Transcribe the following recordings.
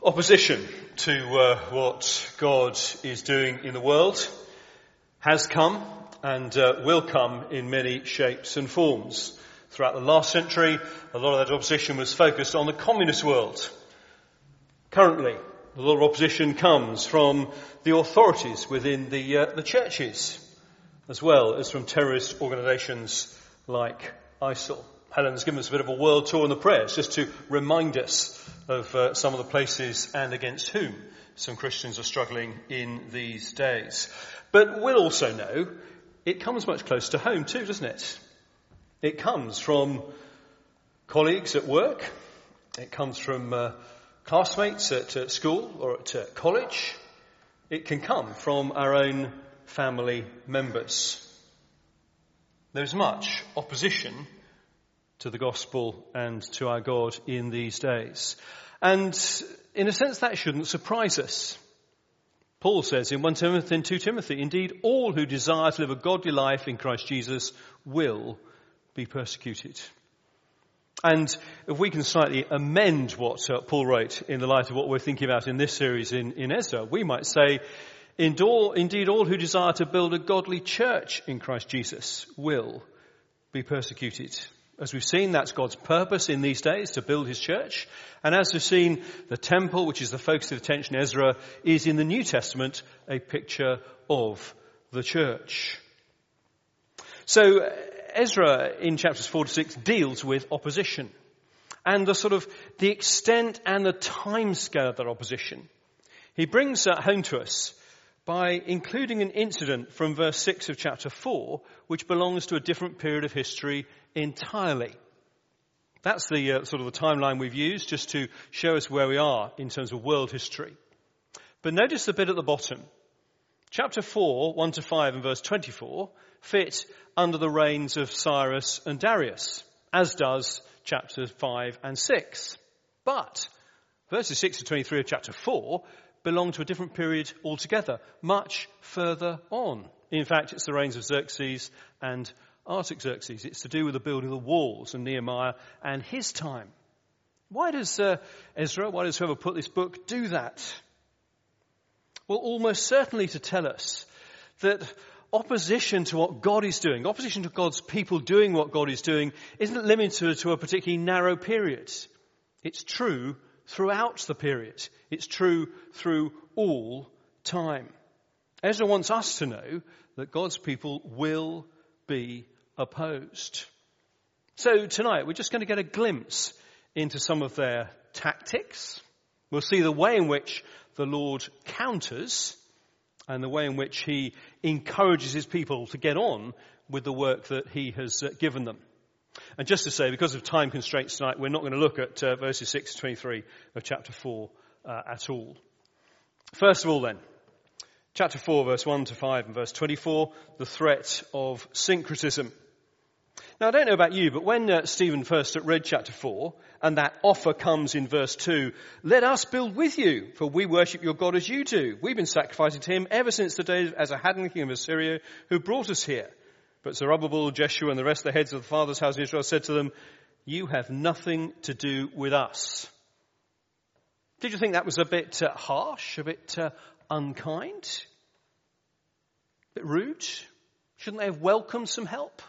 Opposition to what God is doing in the world has come and will come in many shapes and forms. Throughout the last century, a lot of that opposition was focused on the communist world. Currently, a lot of opposition comes from the authorities within the churches, as well as from terrorist organisations like ISIL. Helen's given us a bit of a world tour in the prayers, just to remind us of some of the places and against whom some Christians are struggling in these days. But we'll also know it comes much closer to home too, doesn't it? It comes from colleagues at work. It comes from classmates at school or at college. It can come from our own family members. There's much opposition to the gospel and to our God in these days. And in a sense, that shouldn't surprise us. Paul says in 1 Timothy and 2 Timothy, indeed, all who desire to live a godly life in Christ Jesus will be persecuted. And if we can slightly amend what Paul wrote in the light of what we're thinking about in this series in Ezra, we might say, indeed, all who desire to build a godly church in Christ Jesus will be persecuted. As we've seen, that's God's purpose in these days, to build his church. And as we've seen, the temple, which is the focus of attention in Ezra, is in the New Testament a picture of the church. So Ezra in chapters 4 to 6 deals with opposition and the extent and the timescale of that opposition. He brings that home to us by including an incident from verse 6 of chapter 4, which belongs to a different period of history entirely. That's the the timeline we've used just to show us where we are in terms of world history. But notice the bit at the bottom. Chapter 4, 1 to 5 and verse 24 fit under the reigns of Cyrus and Darius, as does chapters 5 and 6. But verses 6 to 23 of chapter 4 belong to a different period altogether, much further on. In fact, it's the reigns of Xerxes and Artaxerxes. It's to do with the building of the walls and Nehemiah and his time. Why does Ezra, why does whoever put this book do that? Well, almost certainly to tell us that opposition to what God is doing, opposition to God's people doing what God is doing, isn't limited to a particularly narrow period. It's true throughout the period. It's true through all time. Ezra wants us to know that God's people will be opposed. So tonight we're just going to get a glimpse into some of their tactics. We'll see the way in which the Lord counters and the way in which he encourages his people to get on with the work that he has given them. And just to say, because of time constraints tonight, we're not going to look at verses 6 to 23 of chapter 4 at all. First of all then, chapter 4, verse 1 to 5 and verse 24, the threat of syncretism. Now, I don't know about you, but when Stephen first read chapter 4, and that offer comes in verse 2, let us build with you, for we worship your God as you do. We've been sacrificing to him ever since the days of Esarhaddon, king of Assyria, who brought us here. But Zerubbabel, Jeshua, and the rest of the heads of the fathers' house of Israel said to them, you have nothing to do with us. Did you think that was a bit harsh, a bit unkind? A bit rude? Shouldn't they have welcomed some help?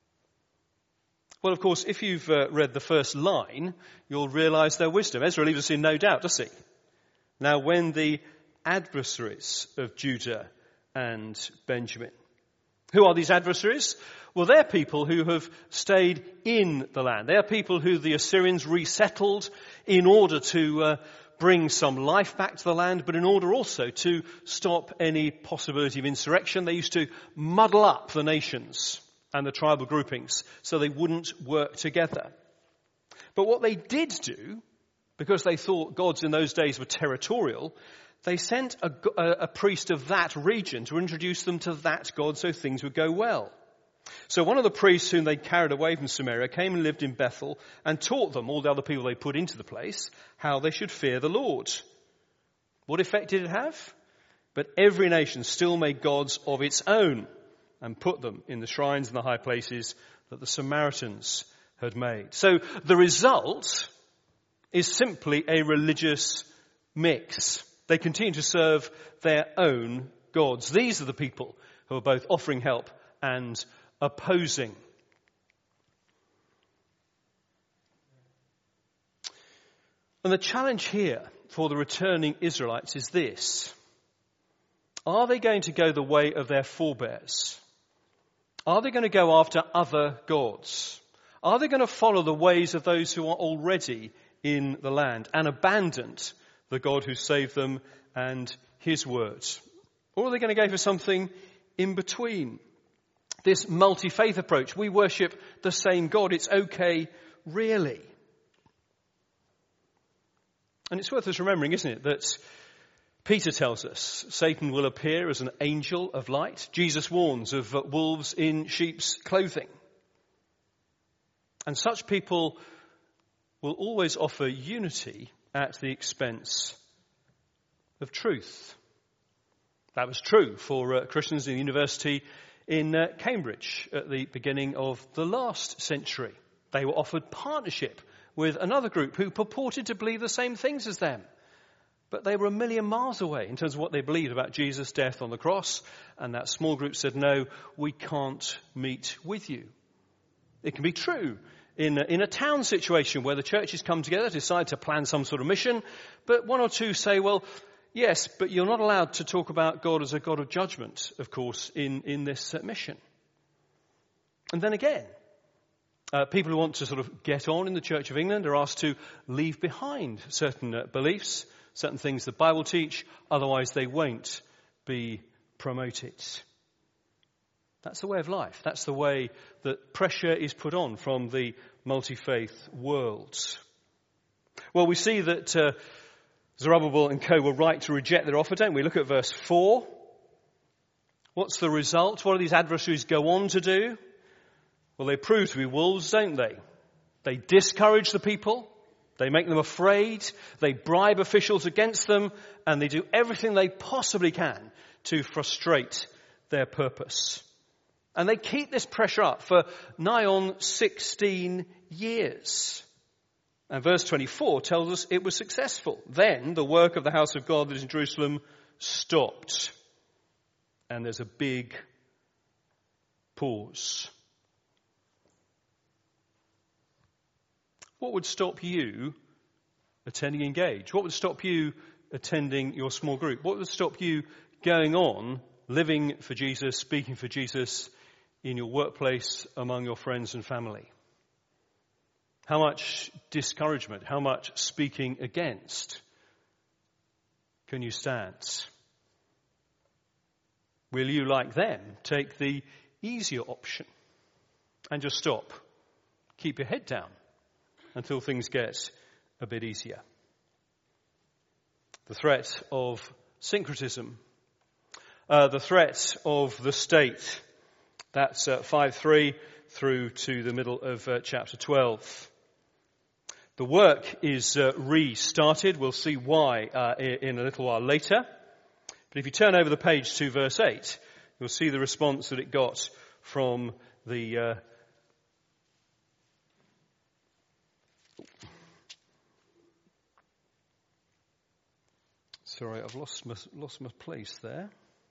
Well, of course, if you've read the first line, you'll realise their wisdom. Ezra leaves us in no doubt, does he? Now, when the adversaries of Judah and Benjamin. Who are these adversaries? Well, they're people who have stayed in the land. They are people who the Assyrians resettled in order to bring some life back to the land, but in order also to stop any possibility of insurrection. They used to muddle up the nations and the tribal groupings so they wouldn't work together. But what they did do, because they thought gods in those days were territorial, they sent a priest of that region to introduce them to that god so things would go well. So one of the priests whom they carried away from Samaria came and lived in Bethel and taught them, all the other people they put into the place, how they should fear the Lord. What effect did it have? But every nation still made gods of its own and put them in the shrines and the high places that the Samaritans had made. So the result is simply a religious mix. They continue to serve their own gods. These are the people who are both offering help and opposing. And the challenge here for the returning Israelites is this. Are they going to go the way of their forebears? Are they going to go after other gods? Are they going to follow the ways of those who are already in the land and abandon the God who saved them and his words? Or are they going to go for something in between? This multi-faith approach, we worship the same God, it's okay, really. And it's worth us remembering, isn't it, that Peter tells us Satan will appear as an angel of light. Jesus warns of wolves in sheep's clothing. And such people will always offer unity at the expense of truth. That was true for Christians in the university in Cambridge at the beginning of the last century. They were offered partnership with another group who purported to believe the same things as them. But they were a million miles away in terms of what they believed about Jesus' death on the cross. And that small group said, no, we can't meet with you. It can be true in a town situation where the churches come together, decide to plan some sort of mission. But one or two say, well, yes, but you're not allowed to talk about God as a God of judgment, of course, in this mission. And then again, people who want to sort of get on in the Church of England are asked to leave behind certain beliefs, certain things the Bible teach, otherwise they won't be promoted. That's the way of life. That's the way that pressure is put on from the multi-faith world. Well, we see that Zerubbabel and co were right to reject their offer, don't we? Look at verse 4. What's the result? What do these adversaries go on to do? Well, they prove to be wolves, don't they? They discourage the people. They make them afraid. They bribe officials against them. And they do everything they possibly can to frustrate their purpose. And they keep this pressure up for nigh on 16 years. And verse 24 tells us it was successful. Then the work of the house of God that is in Jerusalem stopped. And there's a big pause. What would stop you attending Engage? What would stop you attending your small group? What would stop you going on, living for Jesus, speaking for Jesus in your workplace, among your friends and family? How much discouragement, how much speaking against can you stand? Will you, like them, take the easier option and just stop? Keep your head down until things get a bit easier. The threat of syncretism. The threat of the state. That's 5:3 through to the middle of chapter 12. The work is restarted. We'll see why in a little while later. But if you turn over the page to verse 8, you'll see the response that it got from the Sorry, I've lost my place there.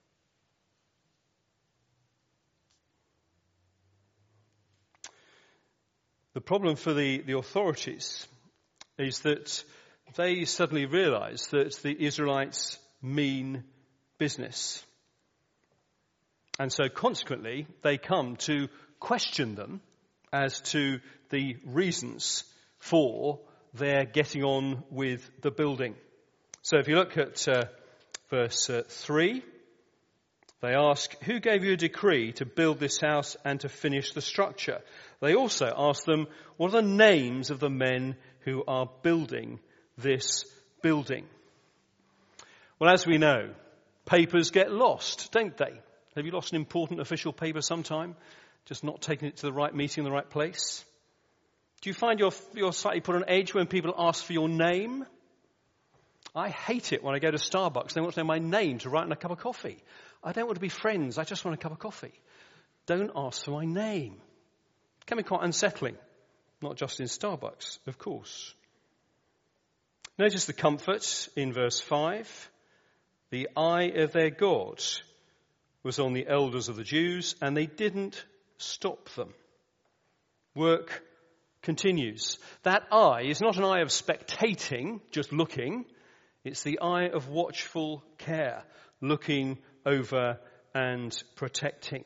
The problem for the authorities is that they suddenly realise that the Israelites mean business. And so consequently, they come to question them as to the reasons for their getting on with the building. So if you look at verse 3, they ask, who gave you a decree to build this house and to finish the structure? They also ask them, what are the names of the men who are building this building? Well, as we know, papers get lost, don't they? Have you lost an important official paper sometime? Just not taking it to the right meeting in the right place? Do you find you're slightly put on edge when people ask for your name? I hate it when I go to Starbucks. They want to know my name to write on a cup of coffee. I don't want to be friends. I just want a cup of coffee. Don't ask for my name. It can be quite unsettling. Not just in Starbucks, of course. Notice the comfort in verse 5. The eye of their God was on the elders of the Jews, and they didn't stop them. Work continues. That eye is not an eye of spectating, just looking. It's the eye of watchful care, looking over and protecting.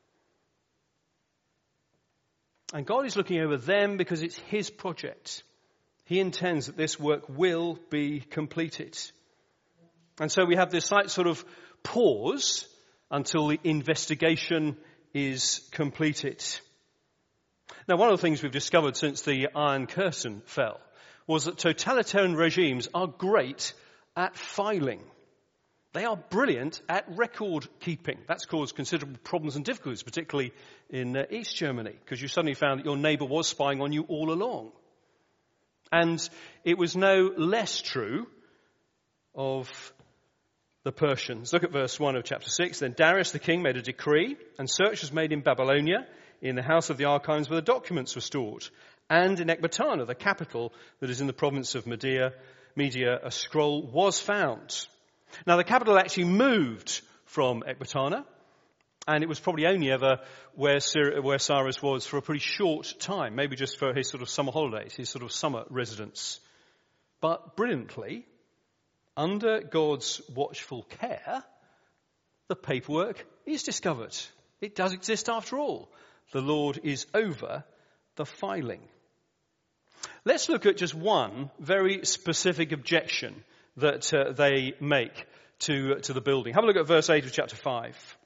And God is looking over them because it's his project. He intends that this work will be completed. And so we have this slight sort of pause until the investigation is completed. Now, one of the things we've discovered since the Iron Curtain fell was that totalitarian regimes are great at filing. They are brilliant at record keeping. That's caused considerable problems and difficulties, particularly in East Germany, because you suddenly found that your neighbour was spying on you all along. And it was no less true of the Persians. Look at verse 1 of chapter 6. Then Darius the king made a decree, and search was made in Babylonia, in the house of the archives where the documents were stored, and in Ecbatana, the capital that is in the province of Media, a scroll was found. Now the capital actually moved from Ecbatana, and it was probably only ever where Cyrus was for a pretty short time, maybe just for his sort of summer holidays, his sort of summer residence. But brilliantly, under God's watchful care, the paperwork is discovered. It does exist after all. The Lord is over the filing. Let's look at just one very specific objection that they make to the building. Have a look at verse 8 of chapter 5.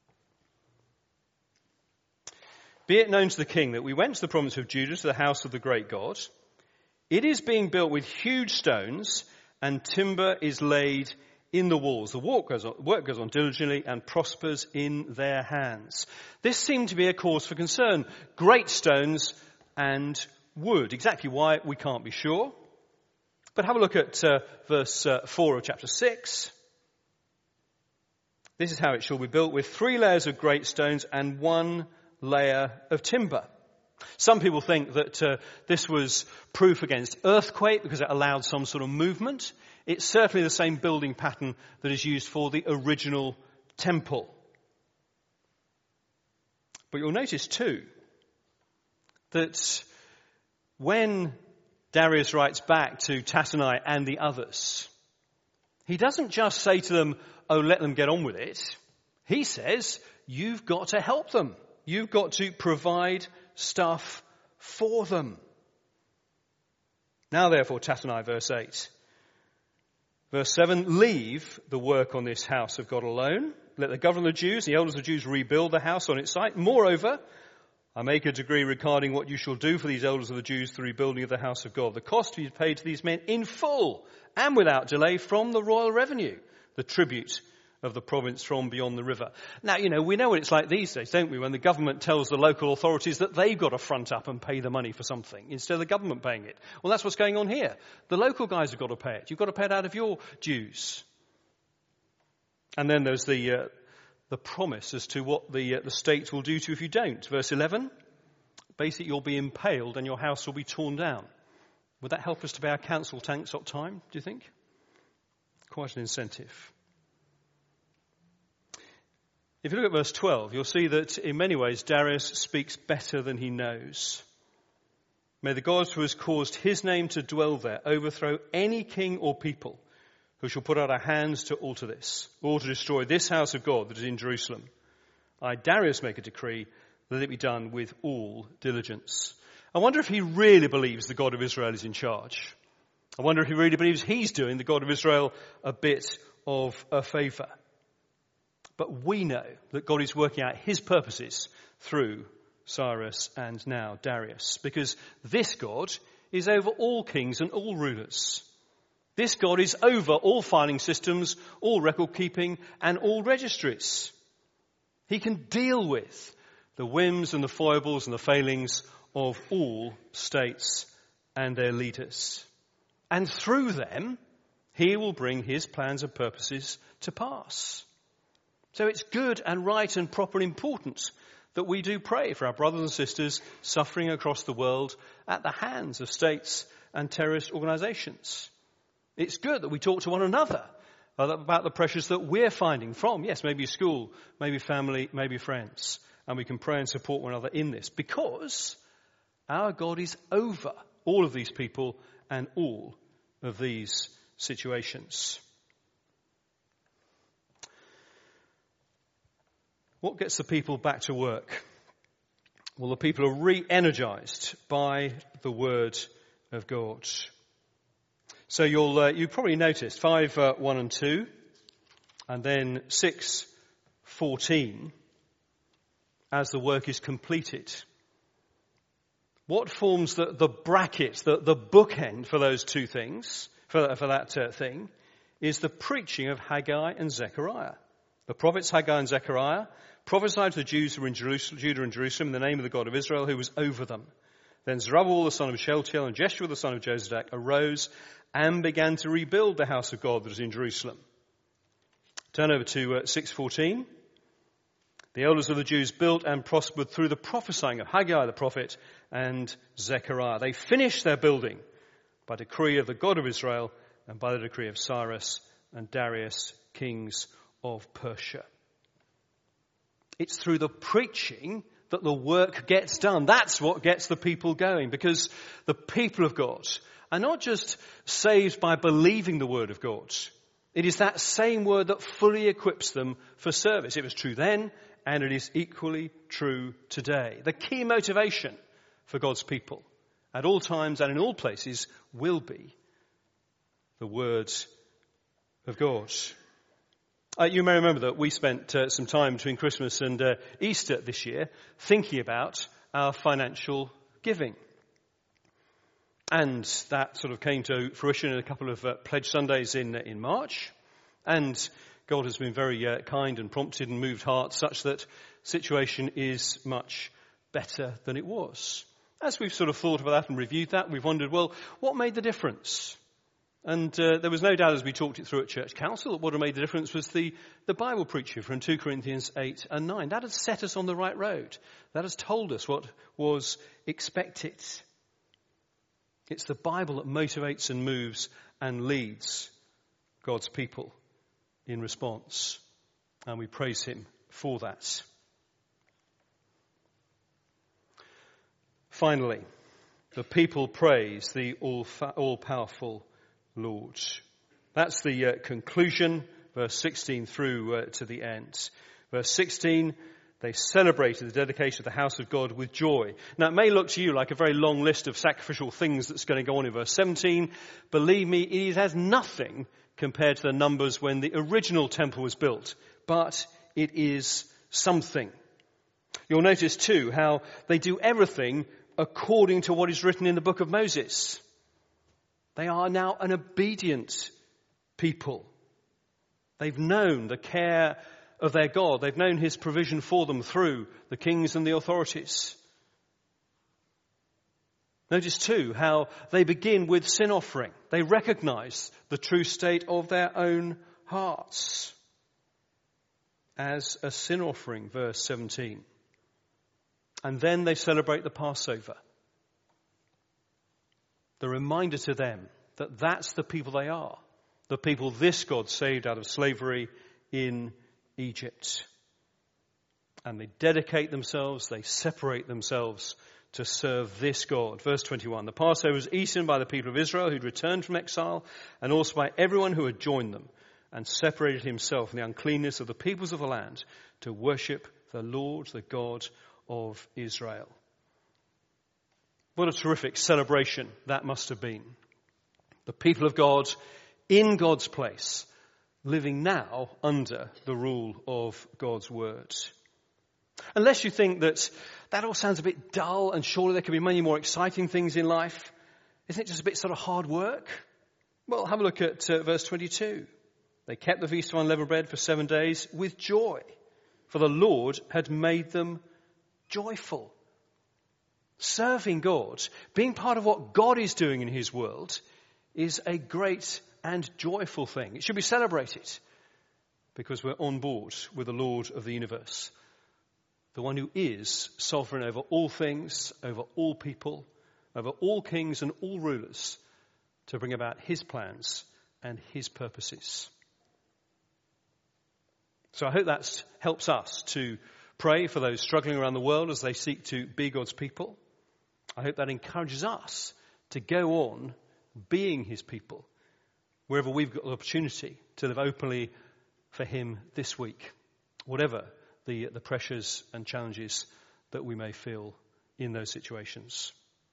Be it known to the king that we went to the province of Judah, to the house of the great God. It is being built with huge stones, and timber is laid in the walls. The work goes on diligently and prospers in their hands. This seemed to be a cause for concern. Great stones and wood. Exactly why, we can't be sure. But have a look at verse 4 of chapter 6. This is how it shall be built, with 3 layers of great stones and 1 layer of timber. Some people think that this was proof against earthquake because it allowed some sort of movement. It's certainly the same building pattern that is used for the original temple. But you'll notice too that when Darius writes back to Tattenai and the others, he doesn't just say to them, oh, let them get on with it. He says, you've got to help them. You've got to provide stuff for them. Now therefore, Tattenai, verse 8. Verse 7, leave the work on this house of God alone. Let the governor of the Jews, the elders of the Jews, rebuild the house on its site. Moreover, I make a decree regarding what you shall do for these elders of the Jews, the rebuilding of the house of God. The cost to be paid to these men in full and without delay from the royal revenue, the tribute of the province from beyond the river. Now, we know what it's like these days, don't we, when the government tells the local authorities that they've got to front up and pay the money for something instead of the government paying it. Well, that's what's going on here. The local guys have got to pay it. You've got to pay it out of your dues. And then there's the promise as to what the state will do to you if you don't. Verse 11, basically you'll be impaled and your house will be torn down. Would that help us to pay our council tax on time, do you think? Quite an incentive. If you look at verse 12, you'll see that in many ways Darius speaks better than he knows. May the God who has caused his name to dwell there overthrow any king or people who shall put out our hands to alter this, or to destroy this house of God that is in Jerusalem. I, Darius, make a decree, let it be done with all diligence. I wonder if he really believes the God of Israel is in charge. I wonder if he really believes he's doing the God of Israel a bit of a favour. But we know that God is working out his purposes through Cyrus and now Darius, because this God is over all kings and all rulers. This God is over all filing systems, all record keeping, and all registries. He can deal with the whims and the foibles and the failings of all states and their leaders. And through them, he will bring his plans and purposes to pass. So it's good and right and proper and important that we do pray for our brothers and sisters suffering across the world at the hands of states and terrorist organisations. It's good that we talk to one another about the pressures that we're finding from, yes, maybe school, maybe family, maybe friends. And we can pray and support one another in this because our God is over all of these people and all of these situations. What gets the people back to work? Well, the people are re-energized by the word of God. So you probably noticed 5:1 and 2, and then 6:14 as the work is completed. What forms the bracket, the bookend for those two things, for that thing, is the preaching of Haggai and Zechariah. The prophets Haggai and Zechariah prophesied to the Jews who were in Judah and Jerusalem in the name of the God of Israel who was over them. Then Zerubbabel the son of Shealtiel and Jeshua the son of Jozadak arose and began to rebuild the house of God that is in Jerusalem. Turn over to 6:14. The elders of the Jews built and prospered through the prophesying of Haggai the prophet and Zechariah. They finished their building by decree of the God of Israel and by the decree of Cyrus and Darius, kings of Persia. It's through the preaching that the work gets done. That's what gets the people going, because the people of God are not just saved by believing the word of God. It is that same word that fully equips them for service. It was true then, and it is equally true today. The key motivation for God's people at all times and in all places will be the words of God. You may remember that we spent some time between Christmas and Easter this year thinking about our financial giving. And that sort of came to fruition in a couple of Pledge Sundays in March. And God has been very kind and prompted and moved hearts such that situation is much better than it was. As we've sort of thought about that and reviewed that, we've wondered, well, what made the difference? And there was no doubt as we talked it through at Church Council that what had made the difference was the Bible preaching from 2 Corinthians 8 and 9. That has set us on the right road. That has told us what was expected. It's the Bible that motivates and moves and leads God's people in response. And we praise him for that. Finally, the people praise the all-powerful Lord. That's the conclusion, verse 16 through to the end. Verse 16, they celebrated the dedication of the house of God with joy. Now, it may look to you like a very long list of sacrificial things that's going to go on in verse 17. Believe me, it has nothing compared to the numbers when the original temple was built. But it is something. You'll notice too how they do everything according to what is written in the book of Moses. They are now an obedient people. They've known the care of their God. They've known his provision for them through the kings and the authorities. Notice too how they begin with sin offering. They recognize the true state of their own hearts as a sin offering, verse 17. And then they celebrate the Passover. The reminder to them that that's the people they are. The people this God saved out of slavery in Egypt. And they dedicate themselves, they separate themselves to serve this God. Verse 21, the Passover was eaten by the people of Israel who'd returned from exile, and also by everyone who had joined them and separated himself from the uncleanness of the peoples of the land to worship the Lord, the God of Israel. What a terrific celebration that must have been. The people of God in God's place, living now under the rule of God's word. Unless you think that all sounds a bit dull and surely there could be many more exciting things in life, isn't it just a bit sort of hard work? Well, have a look at verse 22. They kept the feast of unleavened bread for 7 days with joy, for the Lord had made them joyful. Serving God, being part of what God is doing in his world, is a great and joyful thing. It should be celebrated because we're on board with the Lord of the universe, the one who is sovereign over all things, over all people, over all kings and all rulers, to bring about his plans and his purposes. So I hope that helps us to pray for those struggling around the world as they seek to be God's people. I hope that encourages us to go on being his people wherever we've got the opportunity to live openly for him this week, whatever the pressures and challenges that we may feel in those situations.